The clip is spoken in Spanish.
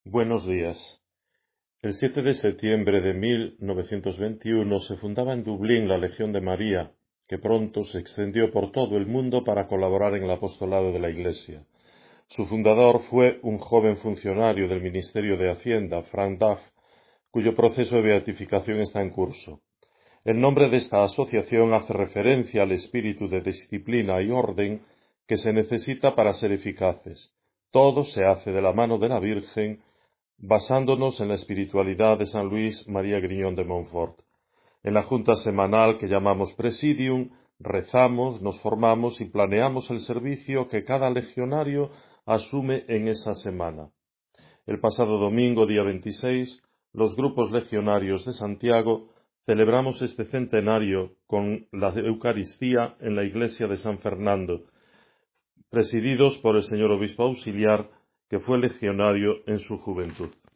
Buenos días. El 7 de septiembre de 1921 se fundaba en Dublín la Legión de María, que pronto se extendió por todo el mundo para colaborar en el apostolado de la Iglesia. Su fundador fue un joven funcionario del Ministerio de Hacienda, Frank Duff, cuyo proceso de beatificación está en curso. El nombre de esta asociación hace referencia al espíritu de disciplina y orden que se necesita para ser eficaces. Todo se hace de la mano de la Virgen, basándonos en la espiritualidad de San Luis María Griñón de Montfort. En la junta semanal que llamamos Presidium, rezamos, nos formamos y planeamos el servicio que cada legionario asume en esa semana. El pasado domingo, día 26, los grupos legionarios de Santiago celebramos este centenario con la Eucaristía en la iglesia de San Fernando, presididos por el señor obispo auxiliar, que fue legionario en su juventud.